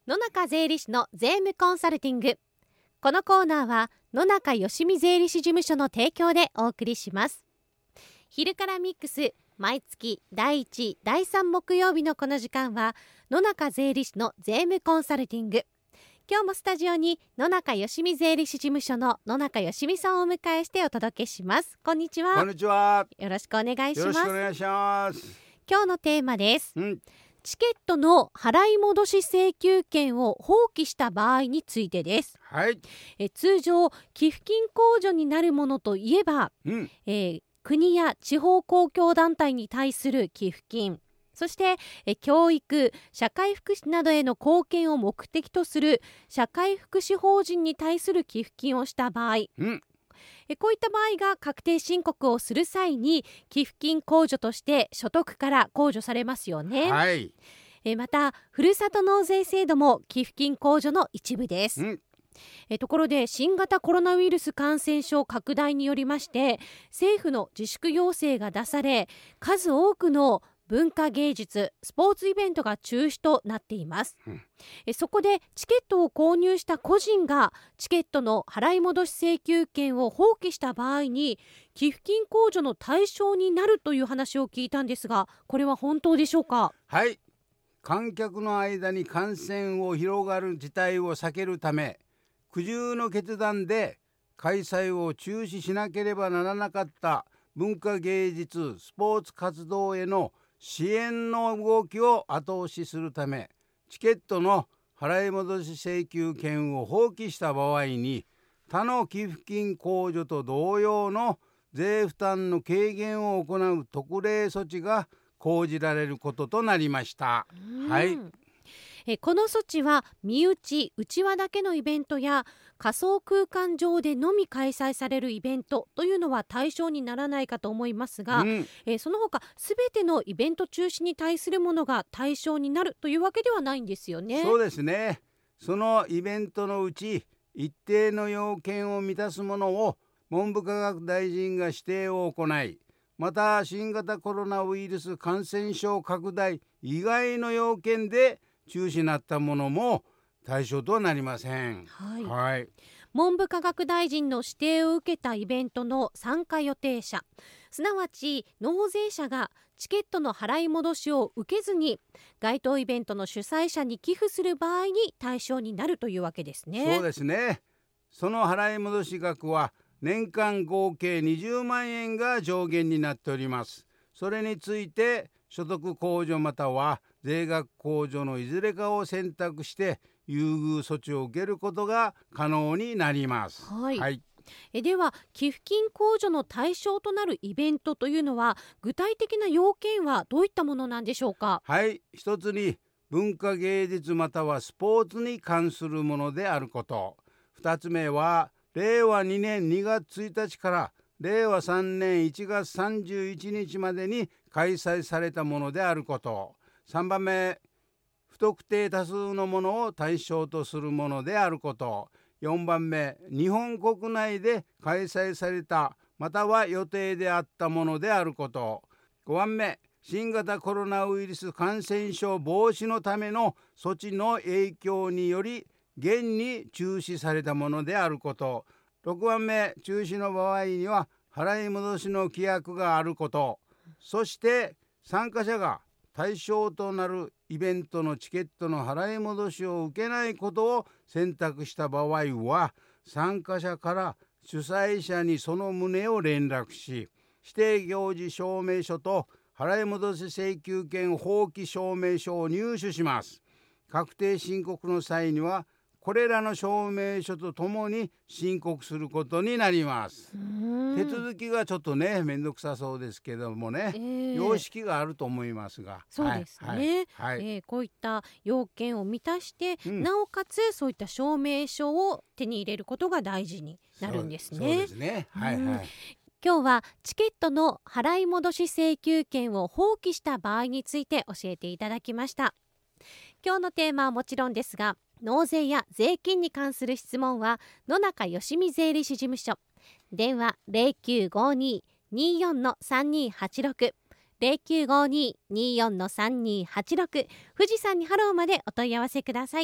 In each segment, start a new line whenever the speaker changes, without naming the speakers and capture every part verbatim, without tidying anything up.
野中税理士の税務コンサルティング。このコーナーは野中よしみ税理士事務所の提供でお送りします。昼からミックス、毎月だいいち、だいさん木曜日のこの時間は野中税理士の税務コンサルティング。今日もスタジオに野中よしみ税理士事務所の野中よしみさんをお迎えしてお届けします。こんにちは。
こんにちは。
よろしくお願いします。
よろしくお願いします。
今日のテーマです、
うん、
チケットの払い戻し請求権を放棄した場合についてです。
はい。
え通常寄付金控除になるものといえば、
うん
えー国や地方公共団体に対する寄付金、そしてえ教育、社会福祉などへの貢献を目的とする社会福祉法人に対する寄付金をした場合、
うん
えこういった場合が確定申告をする際に寄付金控除として所得から控除されますよね。
はい。
えまたふるさと納税制度も寄付金控除の一部です。
うん
えところで新型コロナウイルス感染症拡大によりまして政府の自粛要請が出され、数多くの文化芸術、スポーツイベントが中止となっています、
うん、
えそこでチケットを購入した個人がチケットの払い戻し請求権を放棄した場合に寄付金控除の対象になるという話を聞いたんですが、これは本当でしょうか？
はい。観客の間に感染を広がる事態を避けるため、苦渋の決断で開催を中止しなければならなかった文化芸術、スポーツ活動への支援の動きを後押しするため、チケットの払い戻し請求権を放棄した場合に他の寄付金控除と同様の税負担の軽減を行う特例措置が講じられることとなりました。はい。
えこの措置は身内、内輪だけのイベントや仮想空間上でのみ開催されるイベントというのは対象にならないかと思いますが、
うん、
えその他すべてのイベント中止に対するものが対象になるというわけではないんですよね。
そうですね。そのイベントのうち一定の要件を満たすものを文部科学大臣が指定を行い、また新型コロナウイルス感染症拡大以外の要件で中止になったものも対象とはなりません。
はい
はい。
文部科学大臣の指定を受けたイベントの参加予定者、すなわち納税者がチケットの払い戻しを受けずに該当イベントの主催者に寄付する場合に対象になるというわけですね。
そうですね。その払い戻し額は年間合計にじゅうまんえんが上限になっております。それについて所得控除または税額控除のいずれかを選択して優遇措置を受けることが可能になります。
はい、
はい、
えでは寄付金控除の対象となるイベントというのは具体的な要件はどういったものなんでしょうか？
はい、一つに文化芸術またはスポーツに関するものであること。二つ目はれいわにねんにがつついたちかられいわさんねんいちがつさんじゅういちにちまでに開催されたものであること。さんばんめ、不特定多数のものを対象とするものであること。よんばんめ、日本国内で開催されたまたは予定であったものであること。ごばんめ、新型コロナウイルス感染症防止のための措置の影響により現に中止されたものであること。ろくばんめ、中止の場合には払い戻しの規約があること。そして参加者が対象となるイベントのチケットの払い戻しを受けないことを選択した場合は参加者から主催者にその旨を連絡し、指定行事証明書と払い戻し請求権放棄証明書を入手します。確定申告の際にはこれらの証明書とともに申告することになります。手続きがちょっとねめんどくさそうですけどもね、えー、様式があると思いますが、
そうですね、はいはいえー、こういった要件を満たして、うん、なおかつそういった証明書を手に入れることが大事になるんですね。
そう、そうですね、はいはい、うん、
今日はチケットの払い戻し請求権を放棄した場合について教えていただきました。今日のテーマはもちろんですが、納税や税金に関する質問は野中よしみ税理士事務所、電話 ゼロきゅうごにーにーよん さんにーはちろく ゼロきゅうごにーにーよん さんにーはちろく 富士山にハローまでお問い合わせください。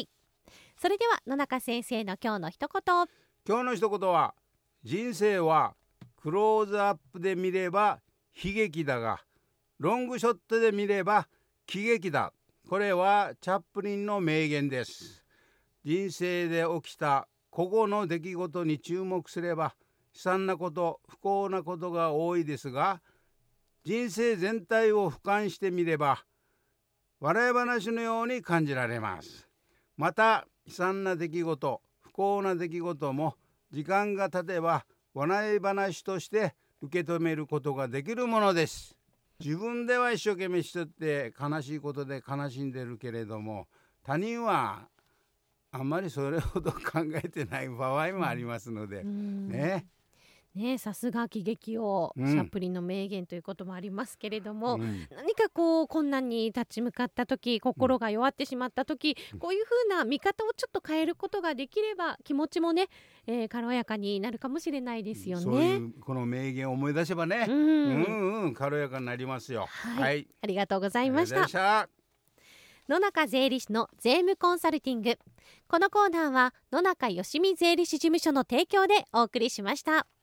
それでは野中先生の今日の一言。
今日の一言は、人生はクローズアップで見れば悲劇だが、ロングショットで見れば喜劇だ。これはチャップリンの名言です。人生で起きた個々の出来事に注目すれば悲惨なこと、不幸なことが多いですが、人生全体を俯瞰してみれば笑い話のように感じられます。また悲惨な出来事、不幸な出来事も時間が経てば笑い話として受け止めることができるものです。自分では一生懸命しとって悲しいことで悲しんでるけれども、他人はあんまりそれほど考えてない場合もありますので、うん、ね
ね、さすが喜劇王、うん、チャップリンの名言ということもありますけれども、
うん、
何かこう困難に立ち向かった時、心が弱ってしまった時、うん、こういう風な見方をちょっと変えることができれば気持ちもね、えー、軽やかになるかもしれないですよね。
そういうこの名言を思い出せばね、うんうんうん、軽やかになりますよ。
はい、
はい、
ありがとうございました。
ありがとうございました。
野中税理士の税務コンサルティング。このコーナーは野中よしみ税理士事務所の提供でお送りしました。